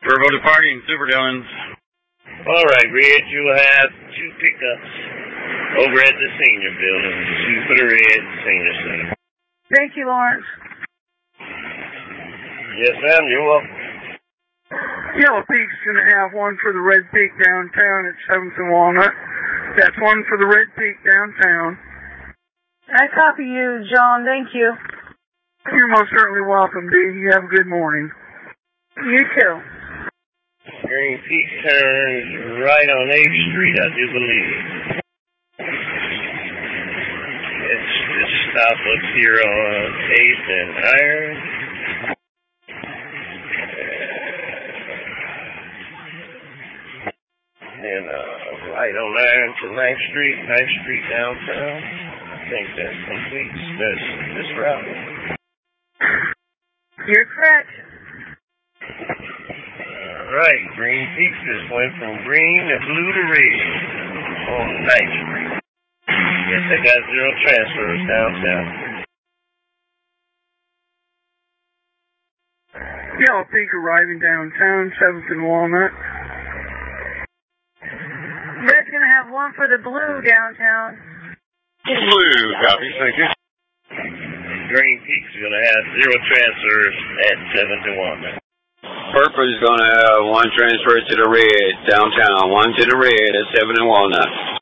Turbo departing, Super Dillons. All right, Red, you'll have 2 pickups over at the senior building. 2 for the Red senior center. Thank you, Lawrence. Yes, ma'am, you're welcome. Yellow Peak's going to have 1 for the Red Peak downtown at 7th and Walnut. That's 1 for the Red Peak downtown. I copy you, John. Thank you. You're most certainly welcome, Dee. You have a good morning. You too. Green Peak turns right on 8th Street, I do believe. It's this stop up here on 8th and Iron. And right on Iron to 9th Street, 9th Street downtown. I think that completes this route. You're correct. Right, Green Peaks just went from green to blue to red on 9th Street. Yes, they got 0 transfers downtown. Yellow Peak arriving downtown, 7th and Walnut. Red's going to have 1 for the blue downtown. Blue, copy, thank you. Green Peaks is going to have 0 transfers at 7th and Walnut. Purple is going to have 1 transfer to the Red downtown, 1 to the Red at 7th and Walnut.